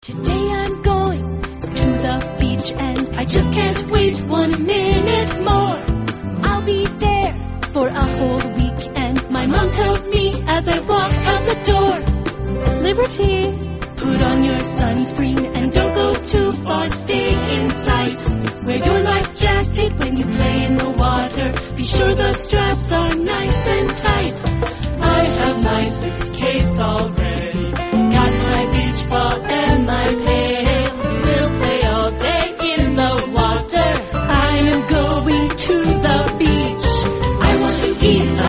Today I'm going to the beach and I just can't wait 1 minute more. I'll be there for a whole week and my mom tells me as I walk out the door, Liberty, put on your sunscreen and don't go too far, stay in sight. Wear your life jacket when you play in the water, be sure the straps are nice and tight. I have my suitcase all ready.